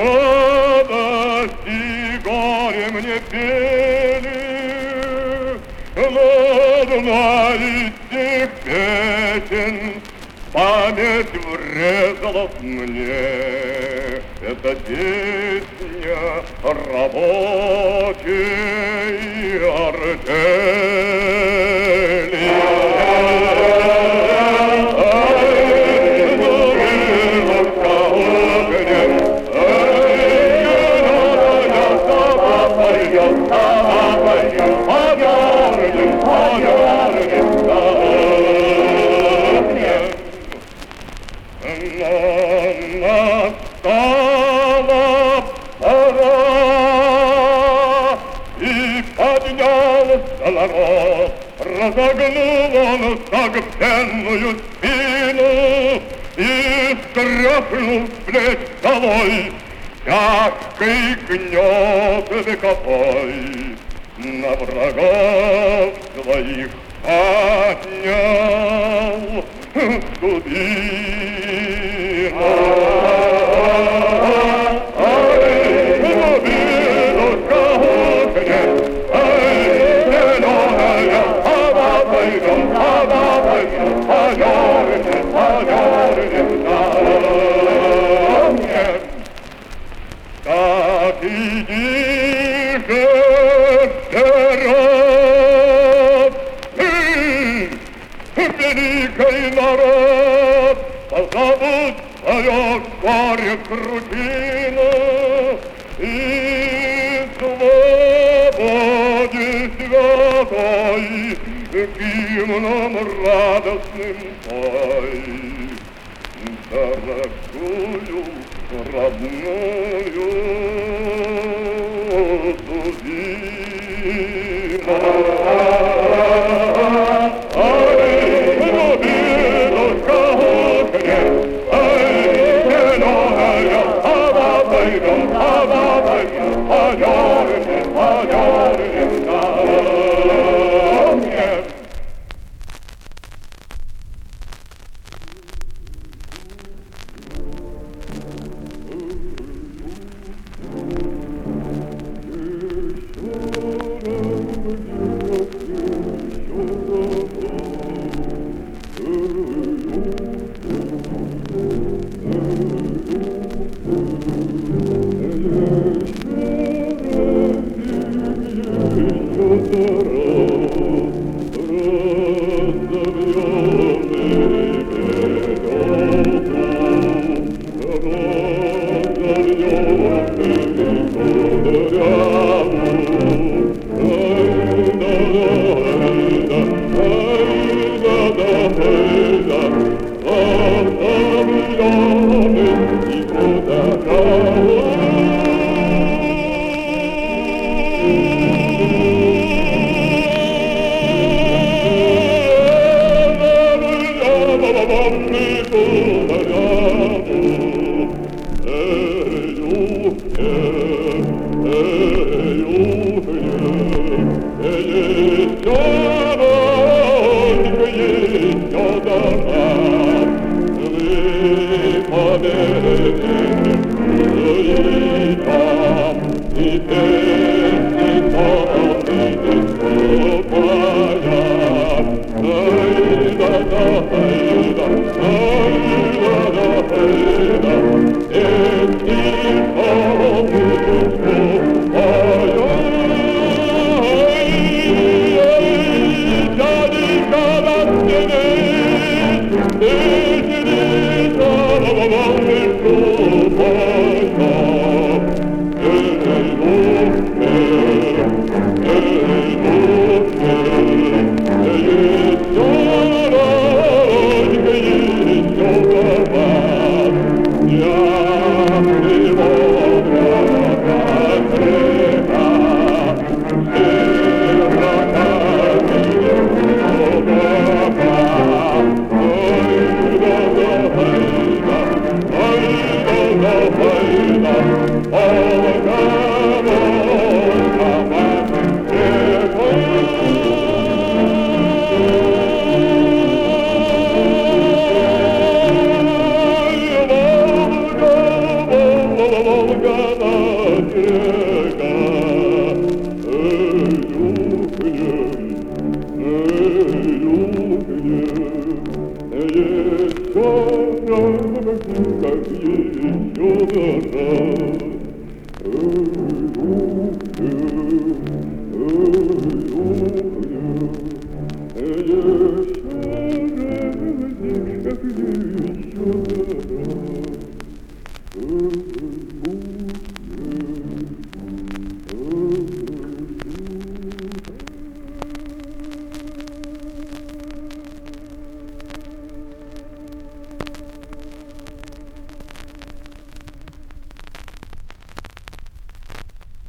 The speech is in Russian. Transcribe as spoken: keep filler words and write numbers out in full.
радость и горе мне пели, но одна из тех песен память врезалась мне. Это песня рабочей артели. Настала пора, и поднялся народ, разогнул он согбенную спину и стряхнул с плеч долой тяжкий гнет вековой. На врагов своих поднял дубину. Так иди же вперед, великий народ, позабудь свое горе крутину и свободе святой гимном радостным пой. Дорогую родную дубину. Ай, дубинушка ухнет, ай, зеленая, обабайгом, обабайгом, подернем, подернем на мне. Oh, снова Волга-Река. Эй, юхнем, эй, юхнем, еще раз, как еще раз.